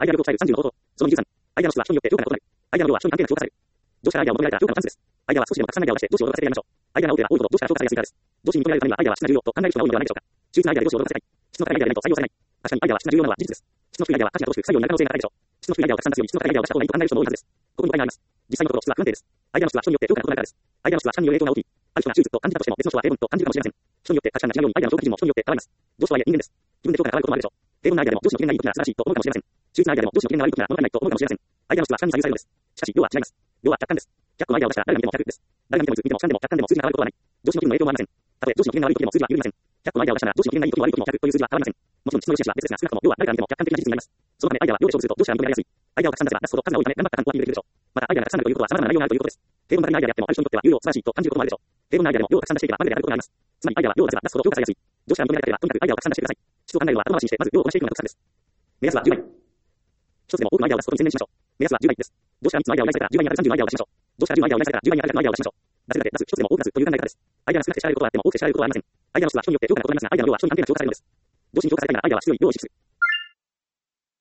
アイデア力を伝える30の方法。その23。アイデアの質は人によって評価が異なる。アイデアの量は人に関係なく評価される。上司からアイデアを求められたら評価のチャンスです。アイデアは少しでもたくさんアイデアを出して上司を驚かせてやりましょう。アイデアが多ければ多いほど上司から評価されやすいからです。上司に求められるためにはアイデアは質が重要と考える人が多いのではないでしょうか。秀逸なアイデアで上司を驚かせたい。質の高いアイデアがないと採用されない。確かにアイデアは質が重要なのは事実です。質の低いアイデアは価値が乏しく作業になる可能性が高いでしょう。質の低いアイデアをたくさん出すより質の高いアイデアを出した方がいいと考える人も多いはずです。ここに誤解があります。実際のところ質は不安定です。アイデアの質は人によって評価が異なるからです。アイデアの質は時間による影響が大きい。ある人が手術と感じたとしても別の人は平凡と感じるかもしれません。人によって価値観が違うようにアイデアの評価基準も人によって変わります。上司とはいえ人間です。自分で評価が変わることもあるでしょう。平凡なアイデアでも上司の機嫌がいい時なら素晴らしいと思うかもしれません。秀逸なアイデアでも上司の機嫌が悪い時なら物足りないと思うかもしれません。アイデアの質は時間に左右されるのです。しかし量は違います。量は客観です。100個のアイデアを出したら誰が見ても100です。誰が見てもいつ見ても主観でも客観でも数字が変わることはない。上司の気分の影響もありません。たとえ上司の機嫌が悪い時でも数字は揺るぎません。100個のアイデアを出したら上司の機嫌がいい時も悪い時も100という数字は変わりません。もちろん質の良し悪しは別ですが少なくとも量は誰から見ても客観的な事実になります。そのためアイデアは量で勝負すると上司は認められやすい。アイデアをたくさん出せば出すほど数が多いため頑張った感とアピールできるでしょう。またアイデアがたくさんあるということは様々な内容があるということです。平凡なアイデアであってもある人にとっては有用素晴らしいと感じることもあるでしょう。平凡なアイデアでも量をたくさん出していけばまぐれであることがあります。つまりアイデアは量を出せば出すほど評価されやすい。上司から認められたければとにかくアイデアをたくさん出してください。質を考えるのは後回しにしてまず量をこなしていくのが得策です。目安は10倍。一つでも多くのアイデアを出すことに専念しましょう。目安は10倍です。上司から3つのアイデアを依頼されたら10倍に当たる30のアイデアを出しましょう。上司から10のアイデアを依頼されたら10倍に当たる100のアイデアを出しましょう。出せるだけ出す、一つでも多く出すという考え方です。アイデアが少なくて知られることはあっても多くて知られることはありません。アイデアの質は人によって評価が異なりますが、アイデアの量は人に関係なく評価されるのです。上司に評価されたいならアイデアは質より量を意識する。